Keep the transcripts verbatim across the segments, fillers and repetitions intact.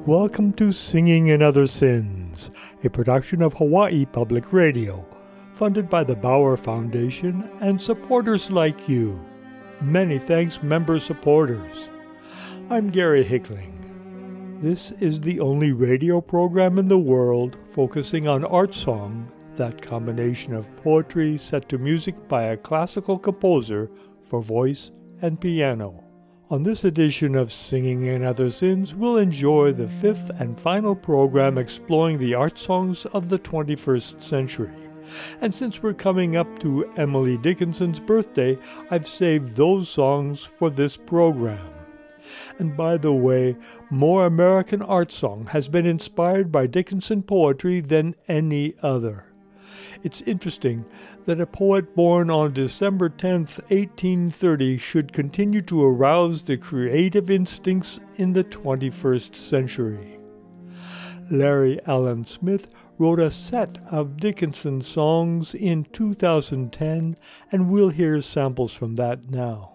Welcome to Singing in Other Sins, a production of Hawaii Public Radio, funded by the Bauer Foundation and supporters like you. Many thanks, member supporters. I'm Gary Hickling. This is the only radio program in the world focusing on art song, that combination of poetry set to music by a classical composer for voice and piano. On this edition of Singing in Other Sins, we'll enjoy the fifth and final program exploring the art songs of the twenty-first century. And since we're coming up to Emily Dickinson's birthday, I've saved those songs for this program. And by the way, more American art song has been inspired by Dickinson poetry than any other. It's interesting that a poet born on December tenth, eighteen thirty should continue to arouse the creative instincts in the twenty-first century. Larry Allen Smith wrote a set of Dickinson songs in two thousand ten, and we'll hear samples from that now.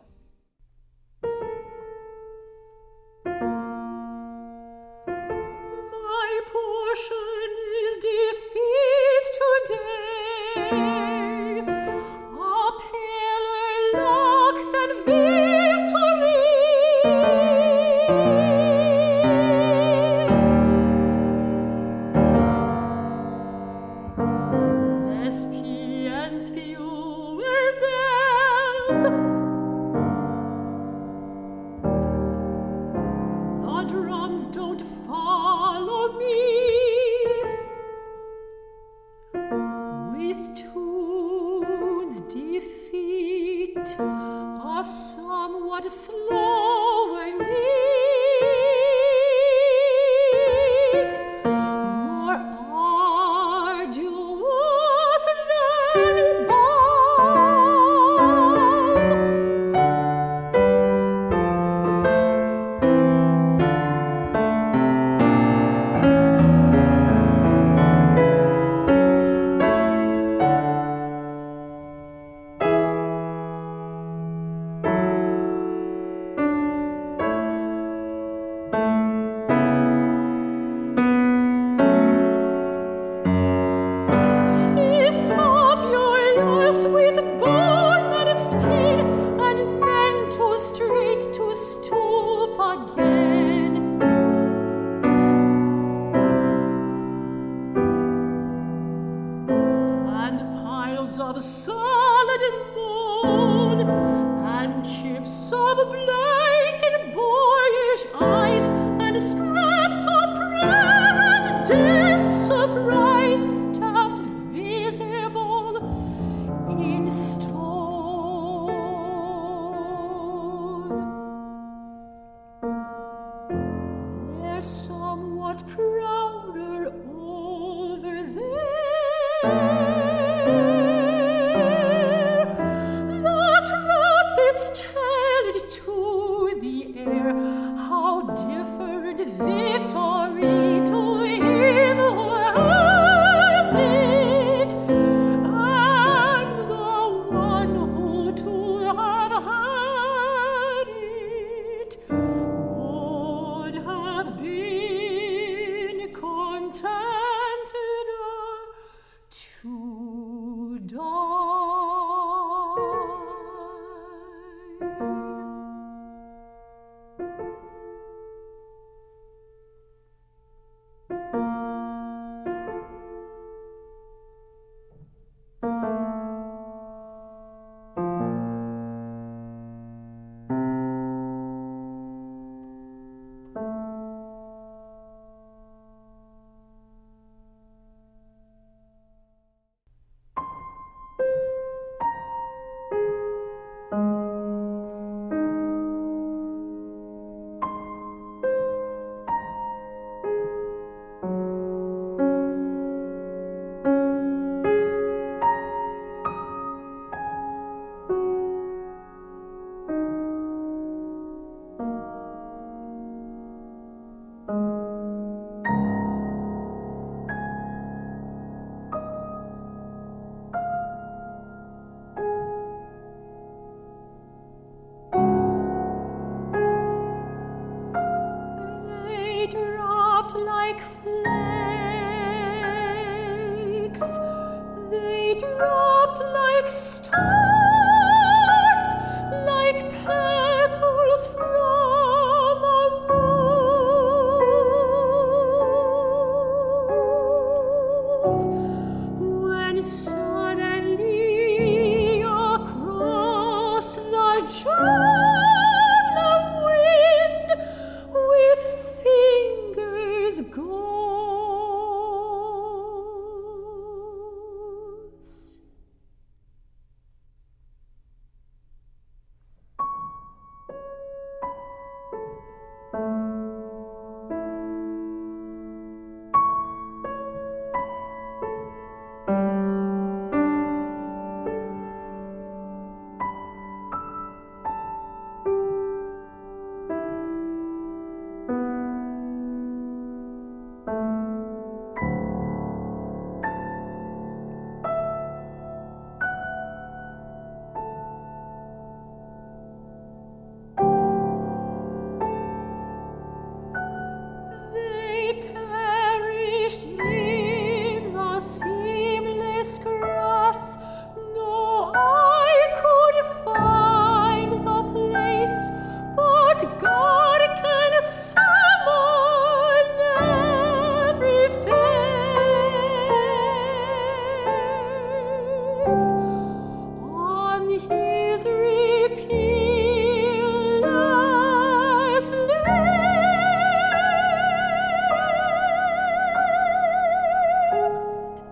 My portion is defeat today. To dropped like stars, like petals from a rose, when suddenly across the journey wind with fingers goes. They perished in the seamless grass. No eye could find the place, but God can summon every face. On his repealless list.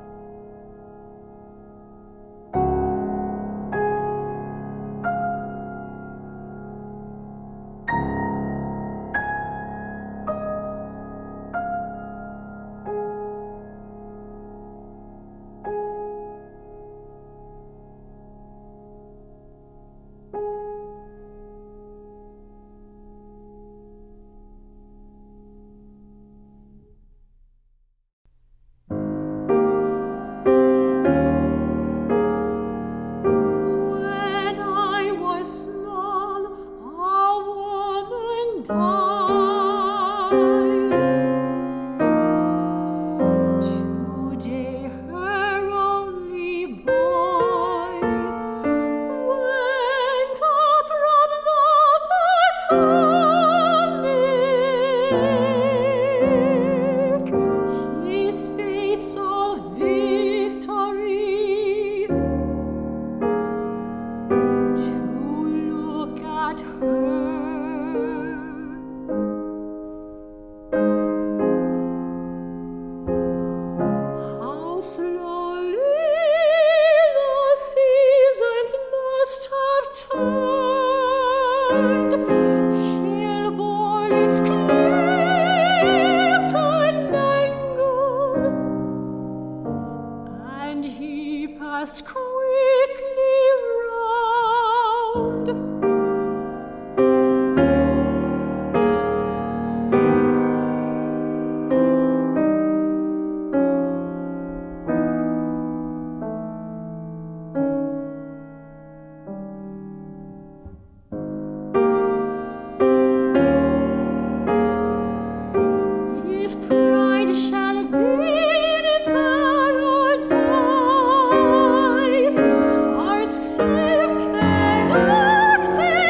When I was small, a woman died. Today her only boy went off from the Potomac, his face all victory, to look at her. How slowly the seasons must have turned, till bullets clipped and angled, and he passed quickly round. If pride shall be in paradise, ourself cannot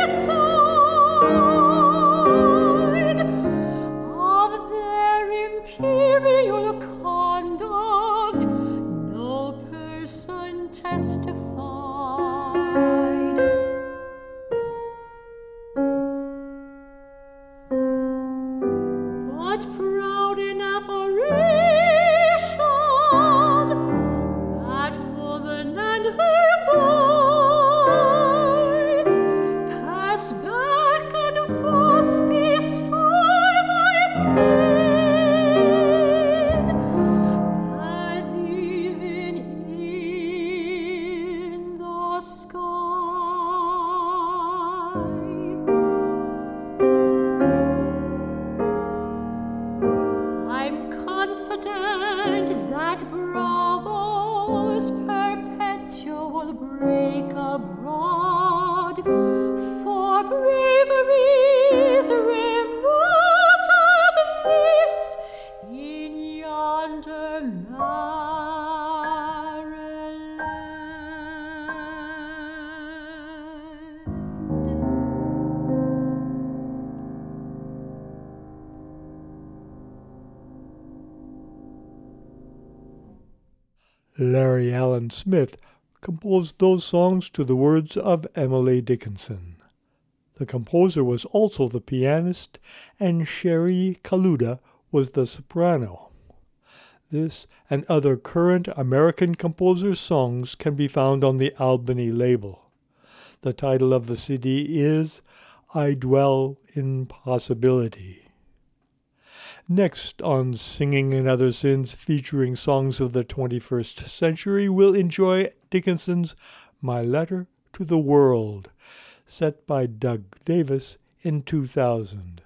decide. Of their imperial conduct no person testified. But proud in apparition, that woman and her boy pass back and forth before my brain, as even in the sky. I'm confident that bravos perpetual break abroad, for braveries remote as this in yonder Maryland. Larry Allen Smith composed those songs to the words of Emily Dickinson. The composer was also the pianist, and Sherry Kaluda was the soprano. This and other current American composers' songs can be found on the Albany label. The title of the C D is I Dwell in Possibility. Next on Singing and Other Sins, featuring songs of the twenty-first century, we'll enjoy Dickinson's My Letter to the World, set by Doug Davis in two thousand.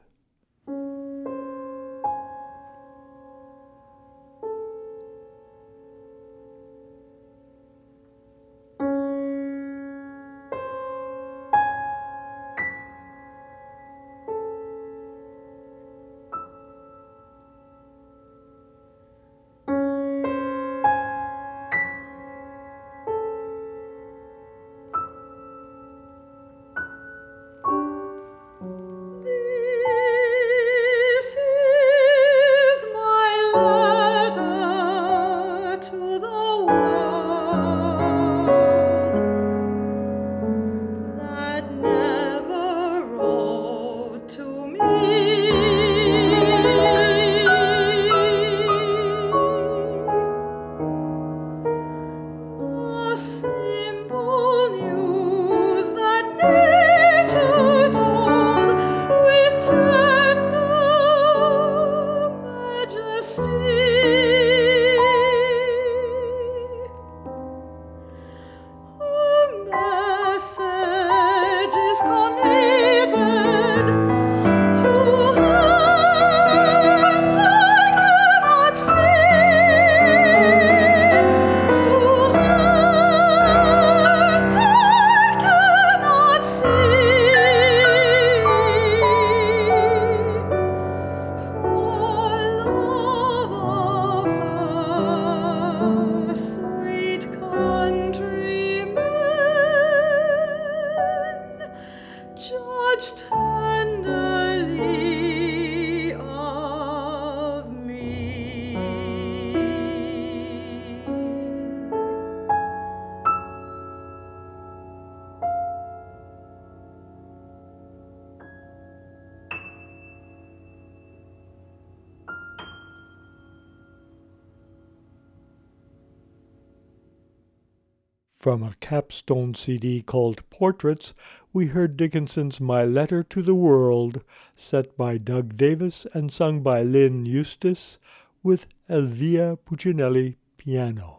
From a capstone C D called Portraits, we heard Dickinson's My Letter to the World, set by Doug Davis and sung by Lynn Eustace, with Elvia Puccinelli piano.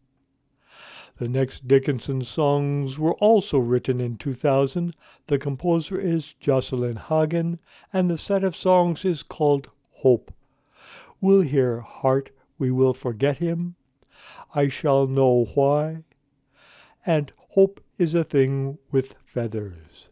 The next Dickinson songs were also written in two thousand. The composer is Jocelyn Hagen, and the set of songs is called Hope. We'll hear Heart, We Will Forget Him, I Shall Know Why, and Hope is a Thing with Feathers.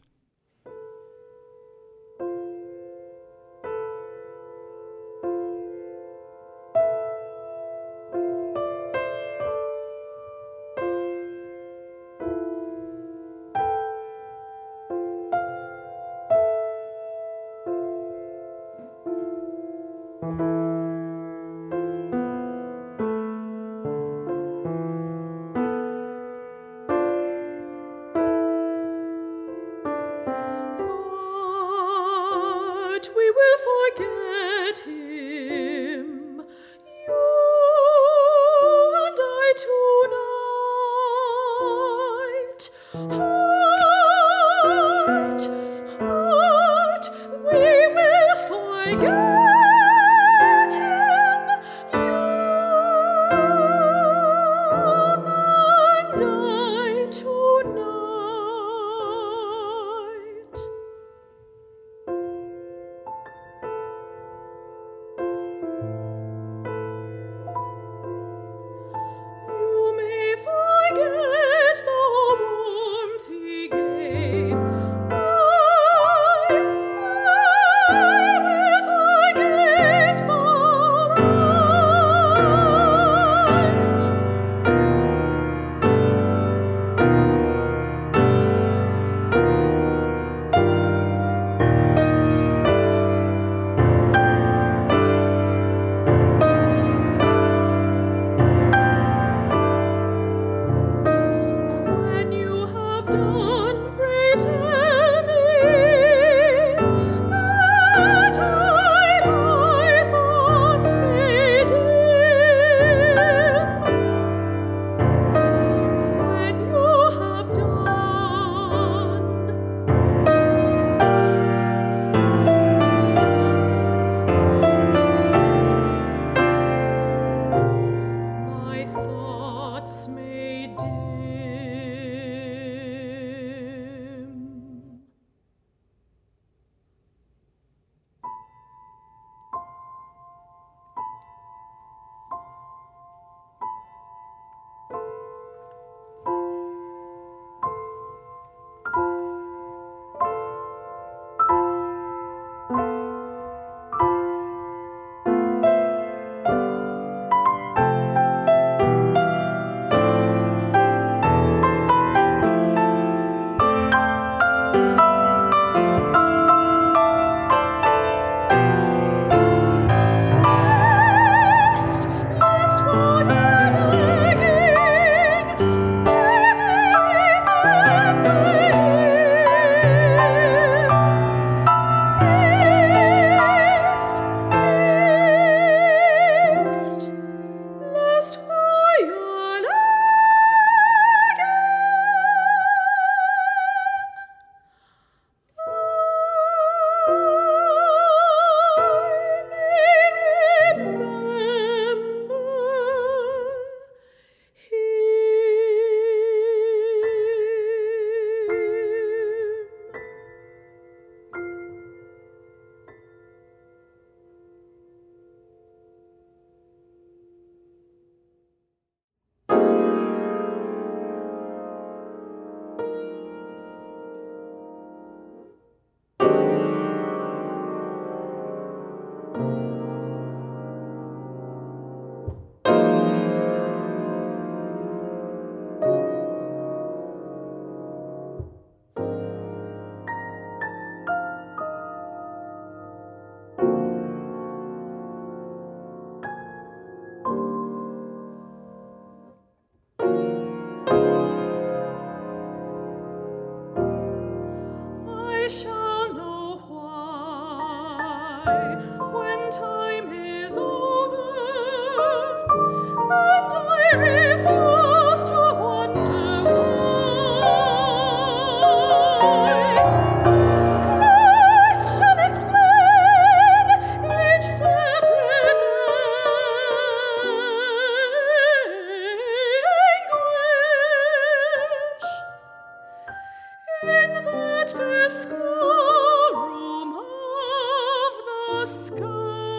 schoolroom of the sky.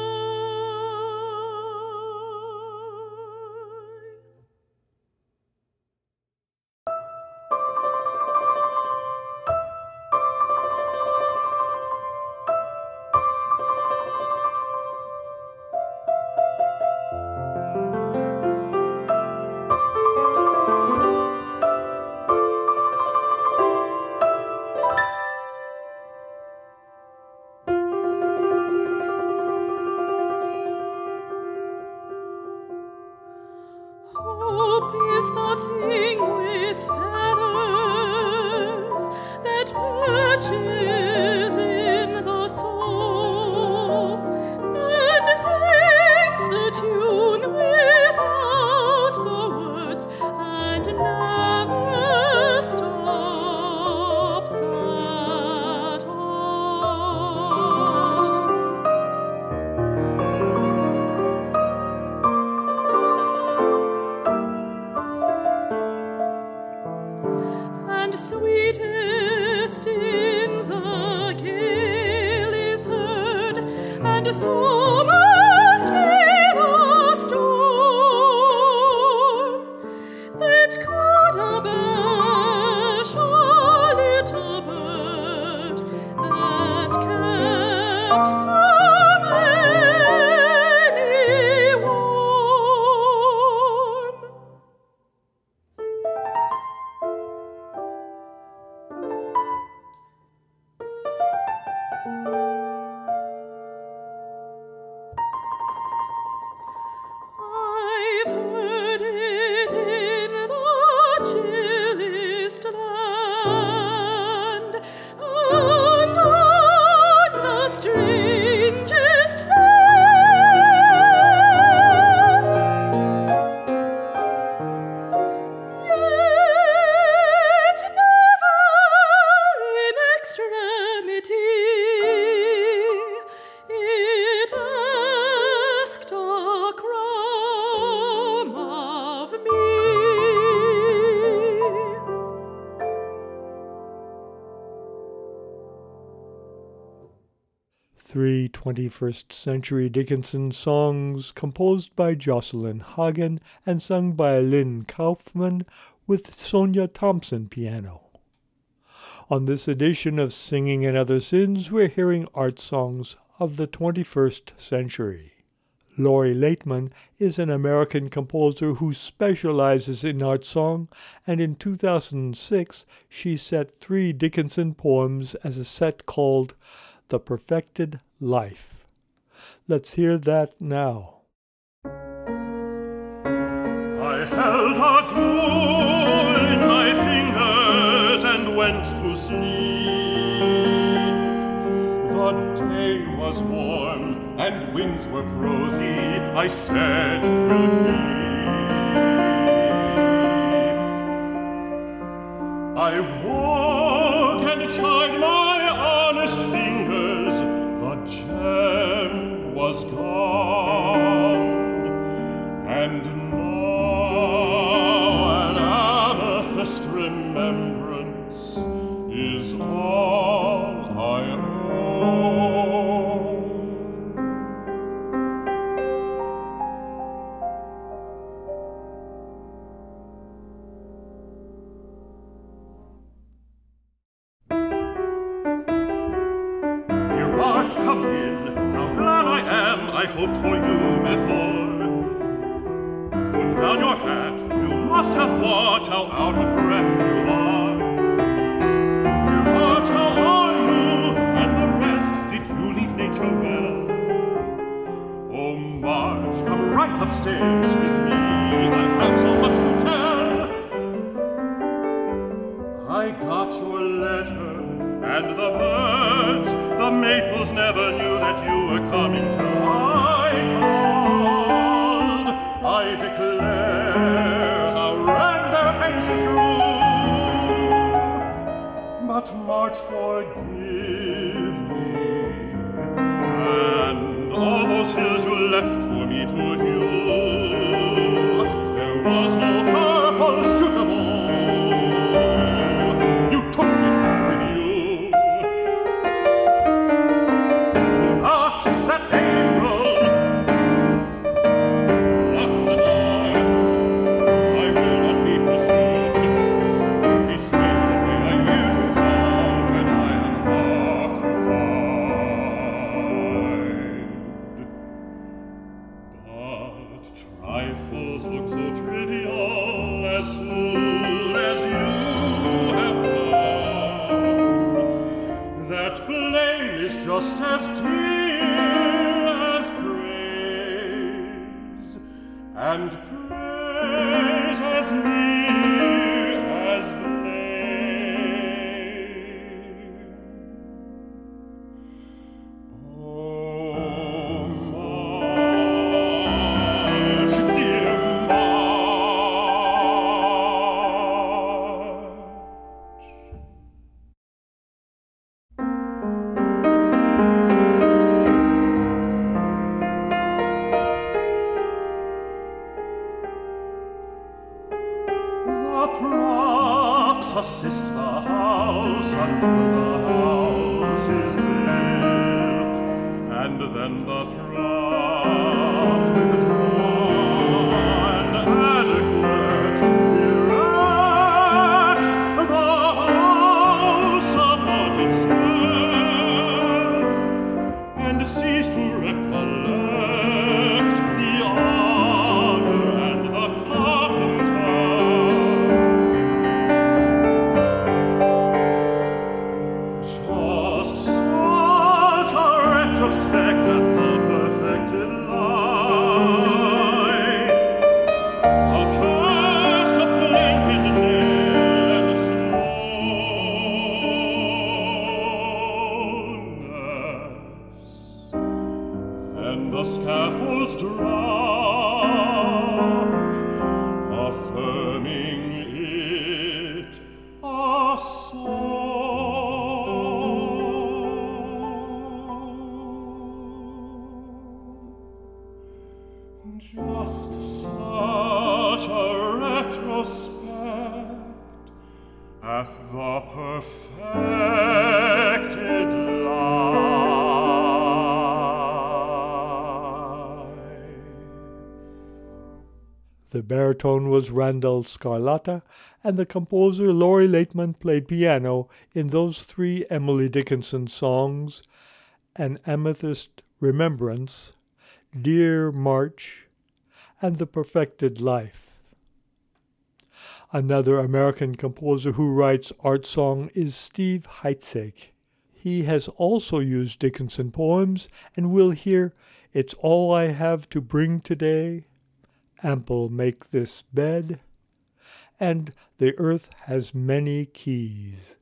Hope is the thing with feathers that perches in the soul and sings the tune without the words and never stops at all. And sweetest in the gale is heard, and so must be the storm that caught a bash, a little bird that kept so many warm. I've heard it in the chillest land and on the strangest sand. Yet never in extremity it asked a crumb of me. Three twenty-first century Dickinson songs composed by Jocelyn Hagen and sung by Lynn Kaufman with Sonia Thompson piano. On this edition of Singing in Other Sins, we're hearing art songs of the twenty-first century. Lori Laitman is an American composer who specializes in art song, and in two thousand six she set three Dickinson poems as a set called The Perfected Life. Let's hear that now. I held a jewel in my fingers and went to sleep. The day was warm and winds were prosy. I said, "'Twill keep." I woke and tried my honest fingers. The gem was gone, and now an amethyst remembrance is all I own. Dear March, come in. How glad I am I hoped for you before. Put down your hat. You must have watched how out of breath you are. Dear March, how are you? And the rest, did you leave nature well? Oh, March, come right upstairs with me. I have so much to tell. I got your letter and the birds. The maples never knew that you were coming till I called. I declare how red their faces grew. But March, forgive me, and all those hills you left for me to hew. There was no purple suitable. You took it with you. just as dear as praise, and praise as near as blame. Oh, March, dear assist the house until the house is built, and then the props withdraw and adequate erect the house upon itself, and cease to recollect the honor and the carpenter. Retrospective the perfected life, a past of blinking nail and slowness. Then the scaffolds drop, affirming it a soul. Just such a retrospect at the perfected life. The baritone was Randall Scarlatta, and the composer Laurie Laitman played piano in those three Emily Dickinson songs, An Amethyst Remembrance, Dear March, and The Perfected Life. Another American composer who writes art song is Steve Heitzig. He has also used Dickinson poems, and we'll hear It's All I Have to Bring Today, Ample Make This Bed, and The Earth Has Many Keys.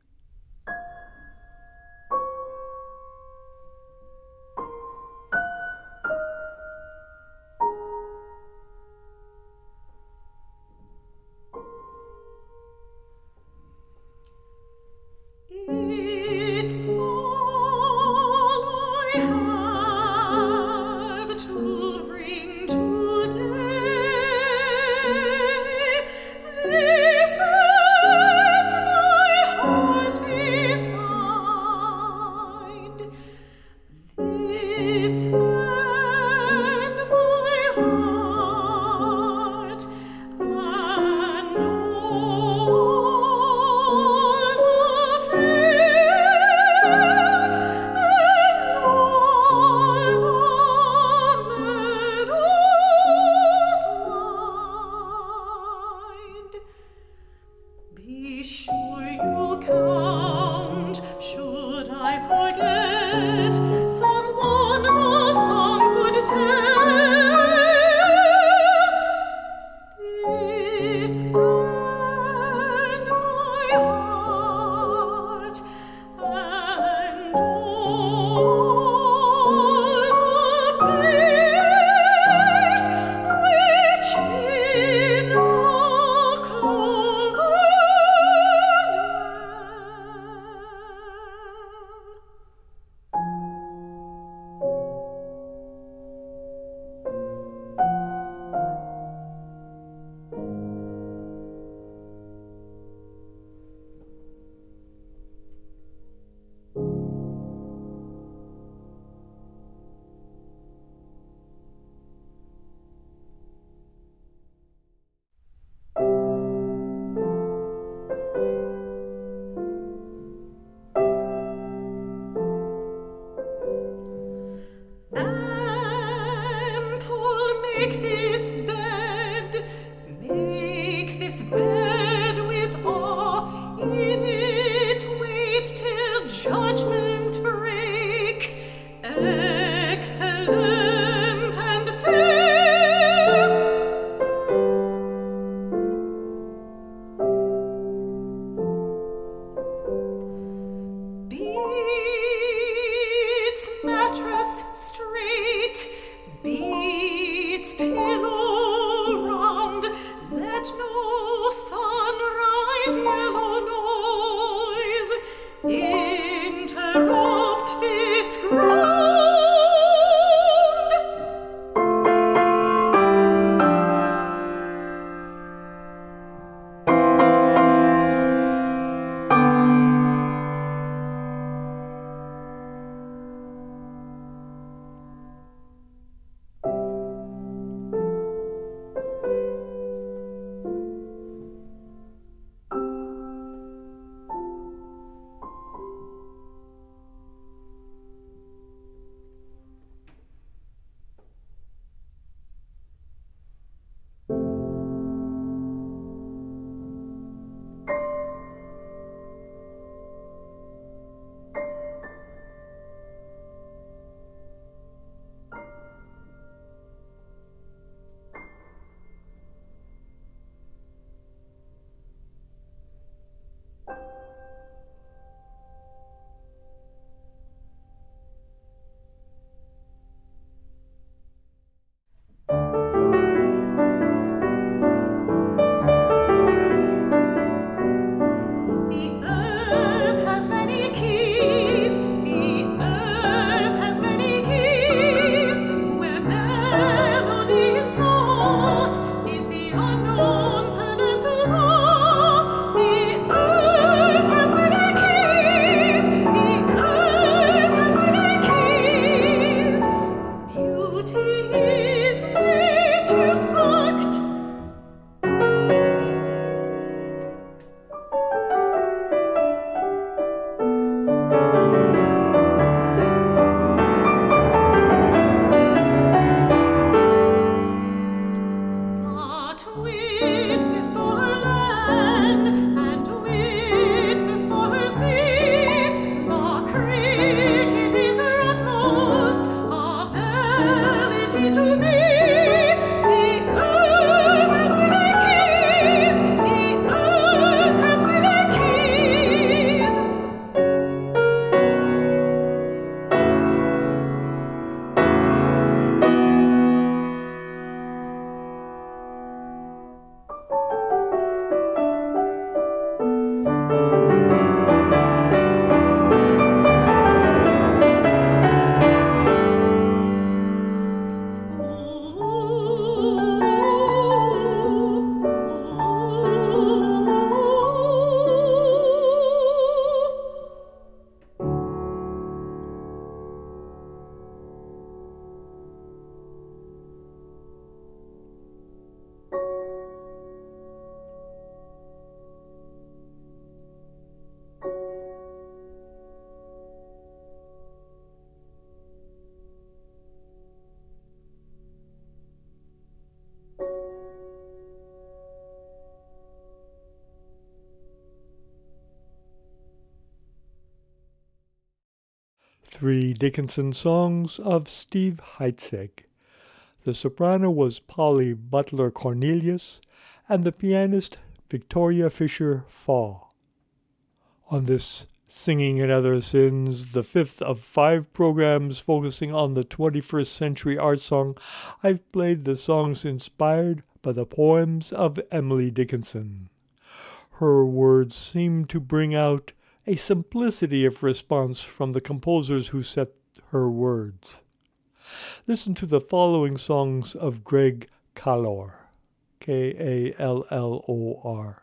It's all I have to bring today. This and my heart beside. This and my heart and be sure you count, should I forget someone the song could tell. This and my heart and all the bears which in the clover ample make this bed, make this bed with awe, in it wait till judgment break, three Dickinson songs of Steve Heitzig. The soprano was Polly Butler Cornelius, and the pianist Victoria Fisher Faw. On this Singing and Other Sins, the fifth of five programs focusing on the twenty-first century art song, I've played the songs inspired by the poems of Emily Dickinson. Her words seem to bring out a simplicity of response from the composers who set her words. Listen to the following songs of Greg Kallor, K A L L O R.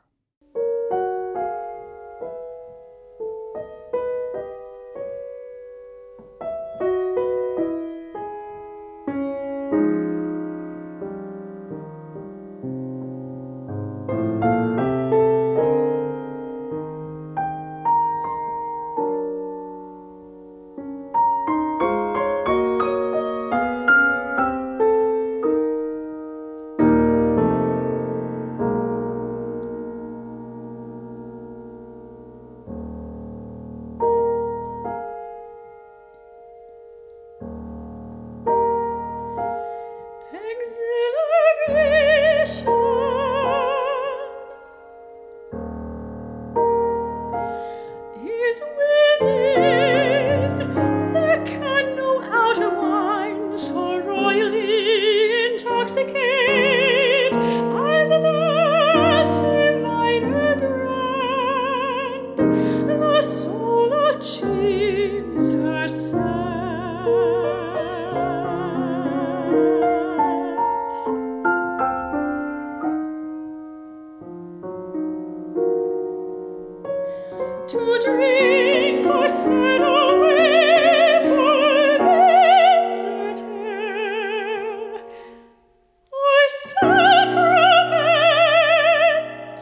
To drink or sit away for visitor or sacrament.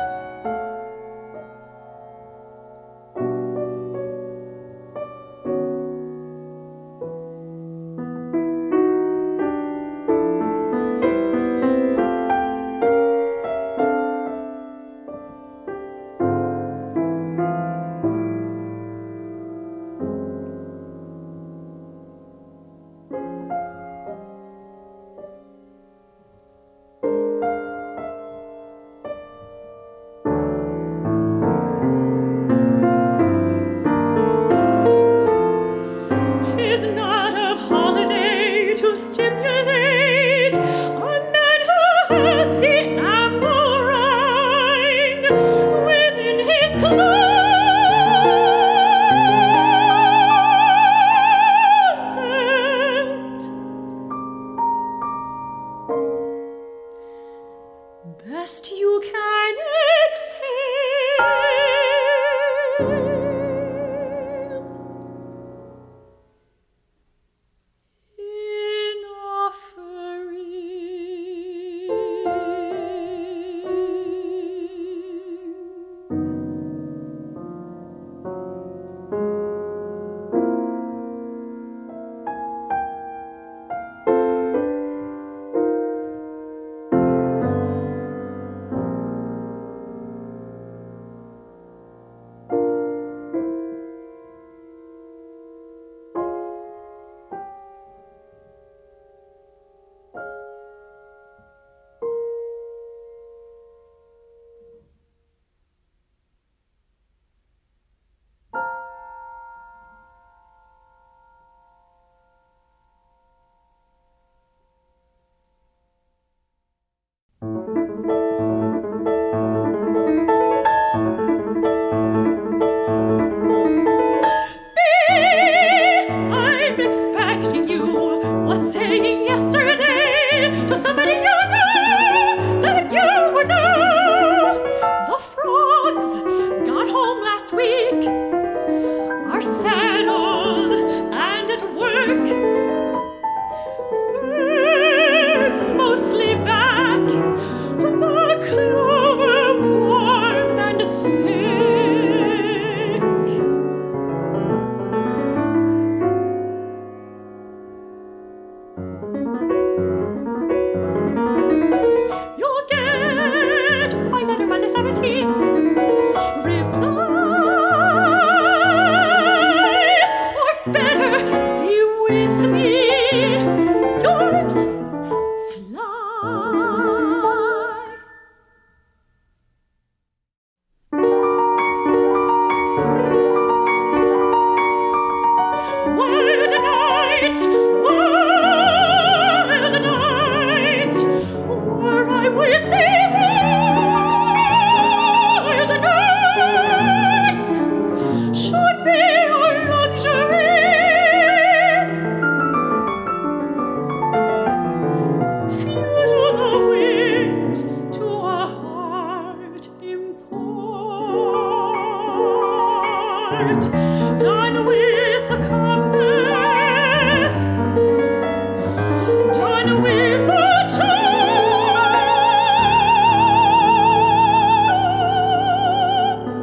Tis not of holiday to stimulate a man who hath the ample rind within his closet. Best you can exhale in I'm expecting you, was saying yesterday to somebody you know that you were due. The frogs got home last week, are settled and at work. Birds mostly back, the clover warm and thick. You'll get my letter by the seventeenth. Reply dine with a compass, dine with a chart,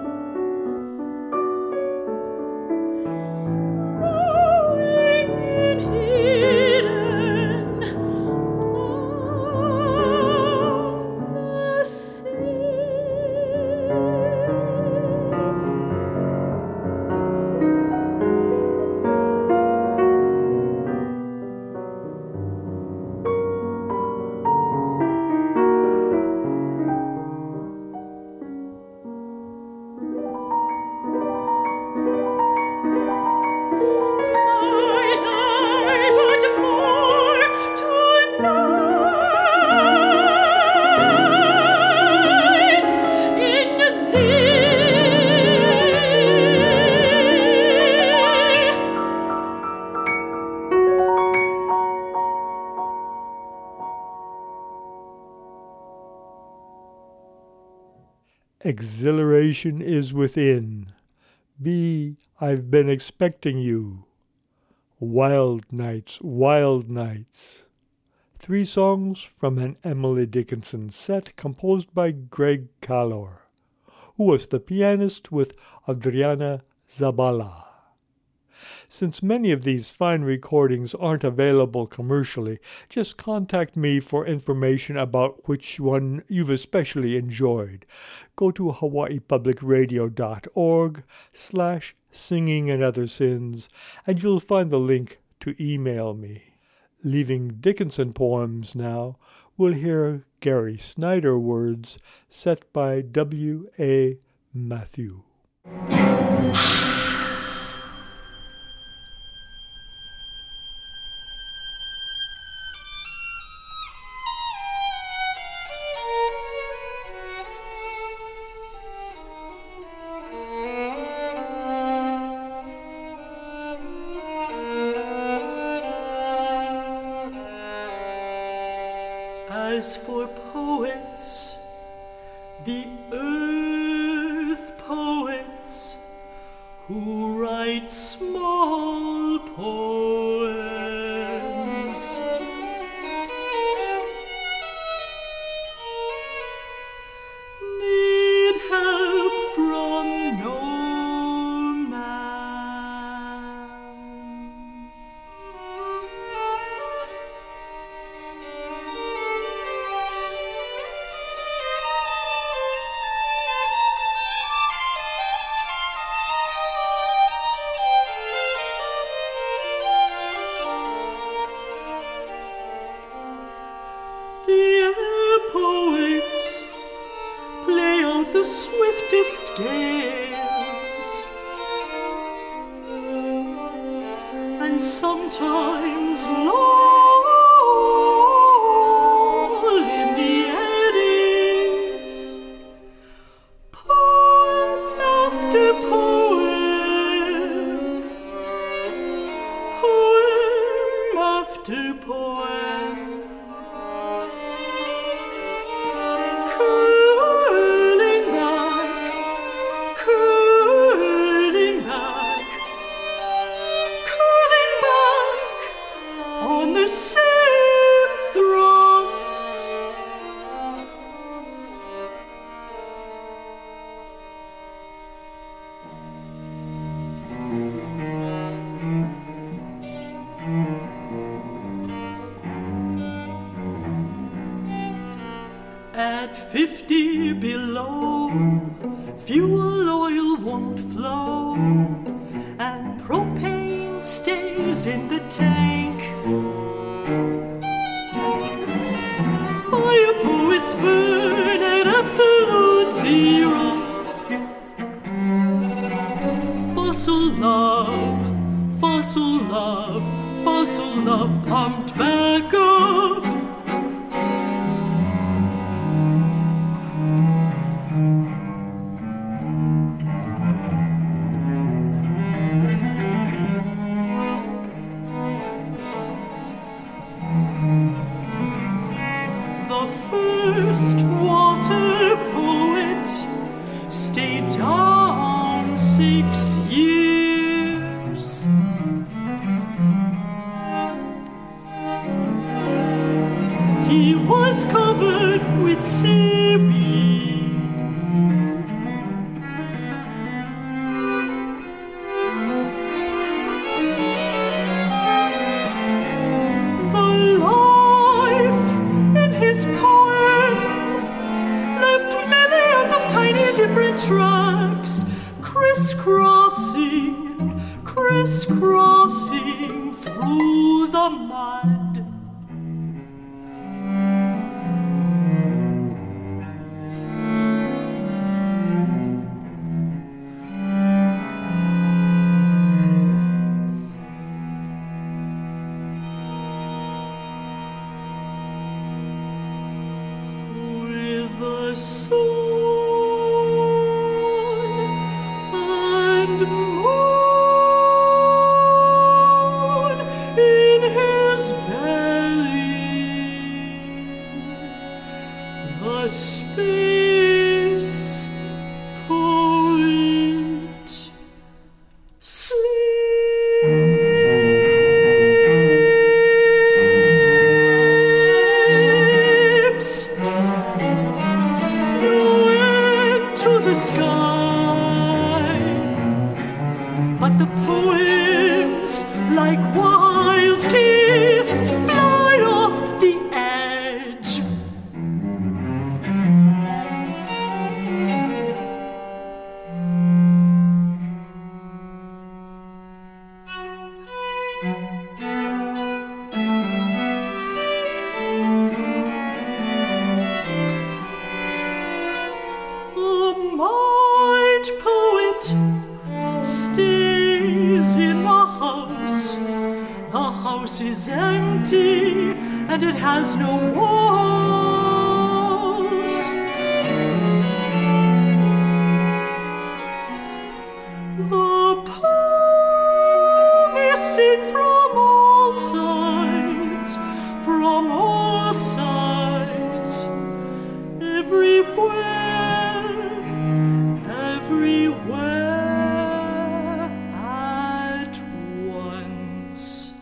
rowing in Eden on the sea. Might I but more tonight in Exhilaration is within. Be, I've been expecting you. Wild Nights, Wild Nights. Three songs from an Emily Dickinson set composed by Greg Calor, who was the pianist with Adriana Zabala. Since many of these fine recordings aren't available commercially, just contact me for information about which one you've especially enjoyed. Go to hawaiipublicradio.org slash singing and other sins, and you'll find the link to email me. Leaving Dickinson poems now, we'll hear Gary Snyder words set by W A Matthew. As for poets, the earth poets, who write small poems, need help from no man. The air poets play out the swiftest gales, and sometimes lull in the eddies. Poem after poem, poem after poem, curling back, curling back, curling back on the same thrust. At fifty below, fuel oil won't flow, and propane stays in the tank. Fire poets burn at absolute zero. Fossil love, fossil love, fossil love pumped back up. The first water poet stayed down six might see me. The life in his poem left millions of tiny different tracks, crisscrossing, crisscrossing through the mud. With the sun and moon in his belly, the space poet sleeps. Into the sky, but the poems, like wild geese, fly off the edge. A mind poet stays in the house. The house is empty and it has no walls. The poem is seen from all sides, from all sides, everywhere, everywhere at once.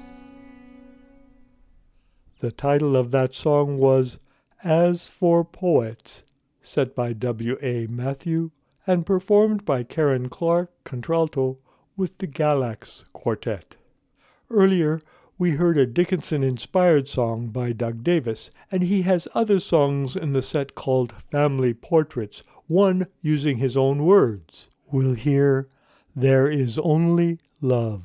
The title of that song was As for Poets, set by W A Matthew and performed by Karen Clark, contralto, with the Galax Quartet. Earlier, we heard a Dickinson-inspired song by Doug Davis, and he has other songs in the set called Family Portraits, one using his own words. We'll hear There Is Only Love.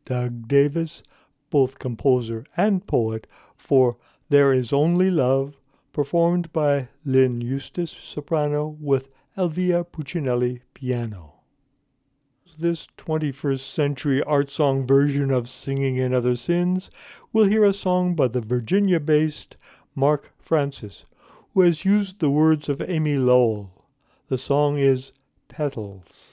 Doug Davis, both composer and poet, for There Is Only Love, performed by Lynn Eustace, soprano, with Elvia Puccinelli, piano. This twenty-first century art song version of Singing in Other Sins, we'll hear a song by the Virginia-based Mark Francis, who has used the words of Amy Lowell. The song is Petals.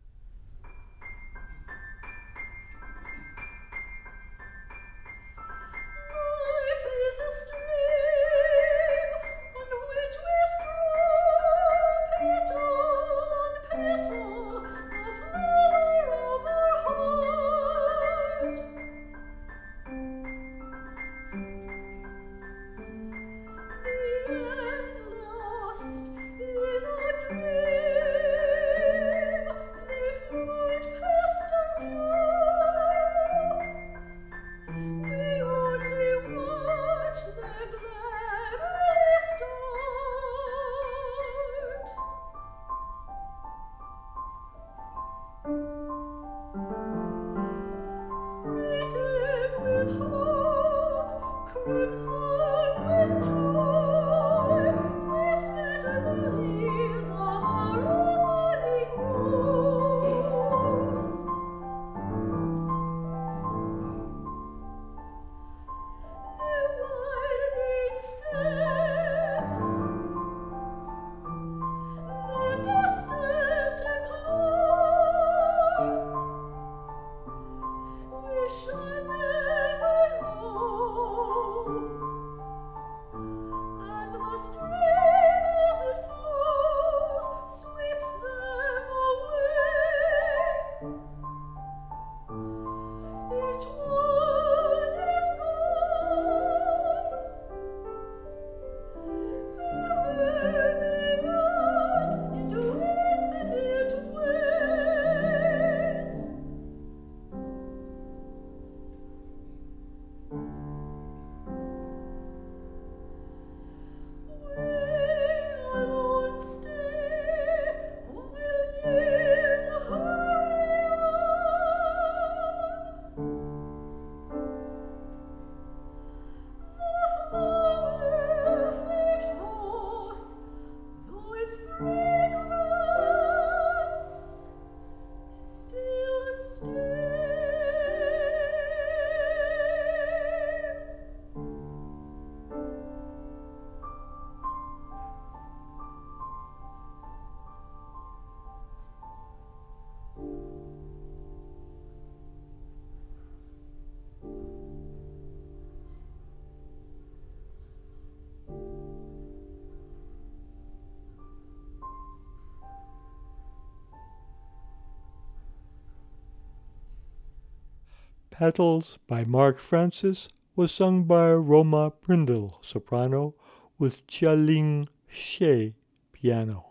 Petals by Mark Francis was sung by Roma Brindle, soprano, with Chia-Ling Hsieh, piano.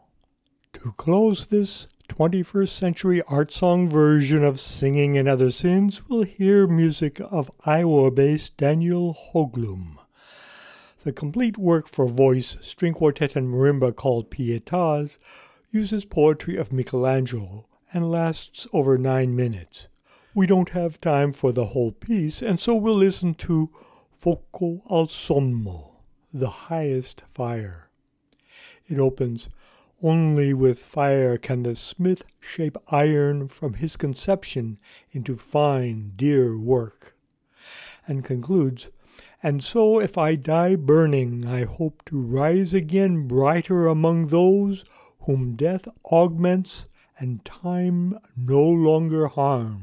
To close this twenty-first century art song version of Singing in Other Sins, we'll hear music of Iowa-based Daniel Hoglund. The complete work for voice, string quartet, and marimba called Pietas uses poetry of Michelangelo and lasts over nine minutes. We don't have time for the whole piece, and so we'll listen to Fuoco al Sommo, the highest fire. It opens, only with fire can the smith shape iron from his conception into fine, dear work, and concludes, and so if I die burning, I hope to rise again brighter among those whom death augments and time no longer harms.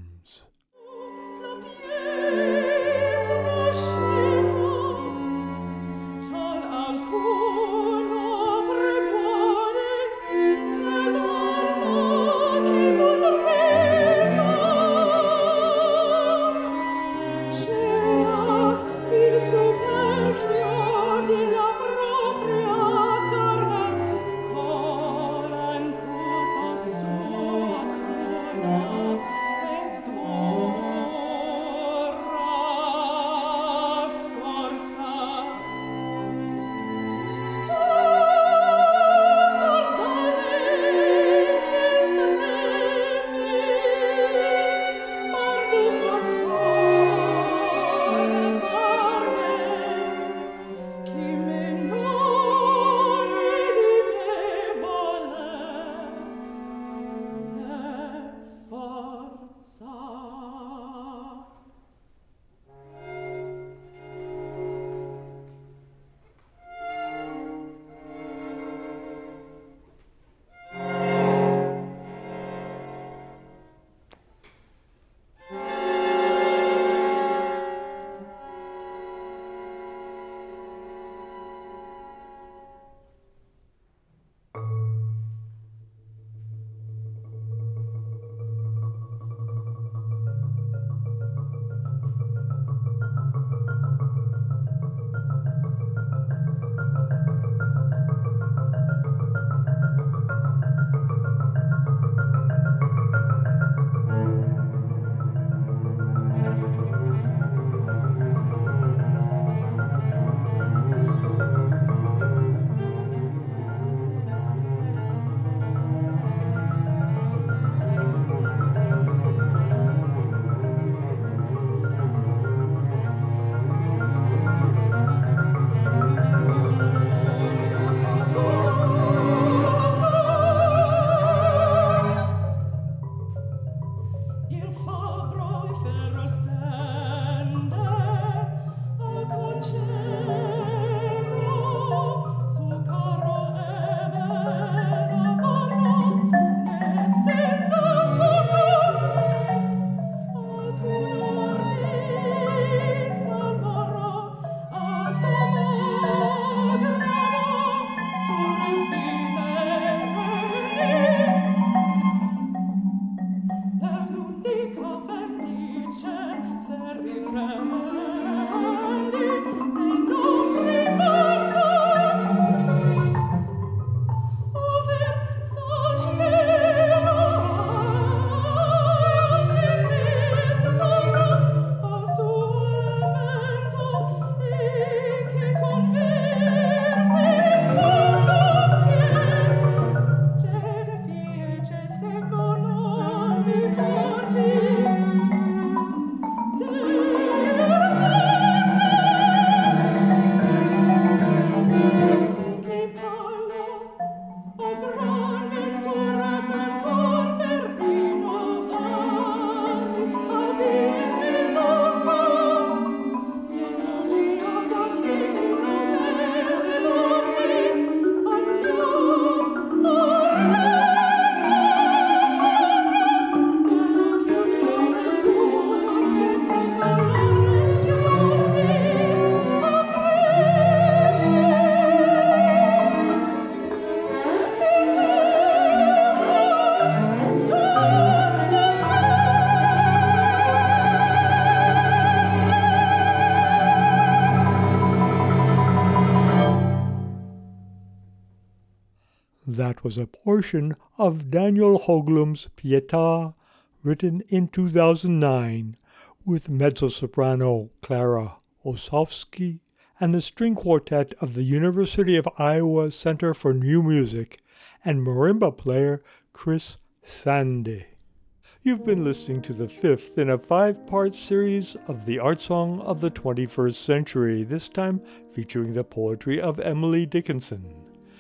That was a portion of Daniel Hoglund's Pietà, written in two thousand nine, with mezzo-soprano Clara Osofsky and the string quartet of the University of Iowa Center for New Music and marimba player Chris Sande. You've been listening to the fifth in a five-part series of the art song of the twenty-first century, this time featuring the poetry of Emily Dickinson.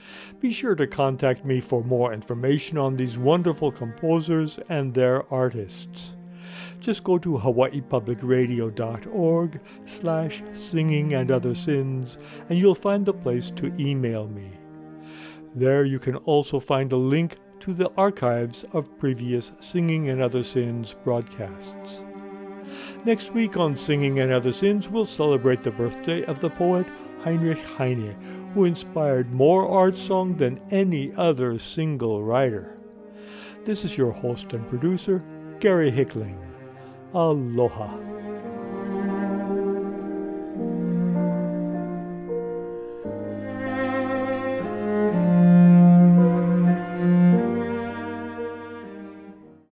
Be sure to contact me for more information on these wonderful composers and their artists. Just go to hawaii public radio dot org slash singing and other sins, and you'll find the place to email me. There you can also find a link to the archives of previous Singing and Other Sins broadcasts. Next week on Singing and Other Sins, we'll celebrate the birthday of the poet Heinrich Heine, who inspired more art song than any other single writer. This is your host and producer, Gary Hickling. Aloha.